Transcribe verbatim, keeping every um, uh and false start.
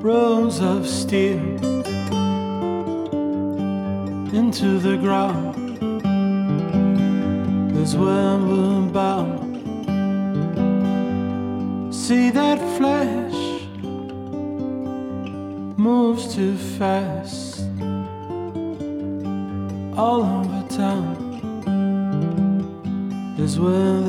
rows of steel into the ground is where we're bound. See that flash moves too fast all over town is where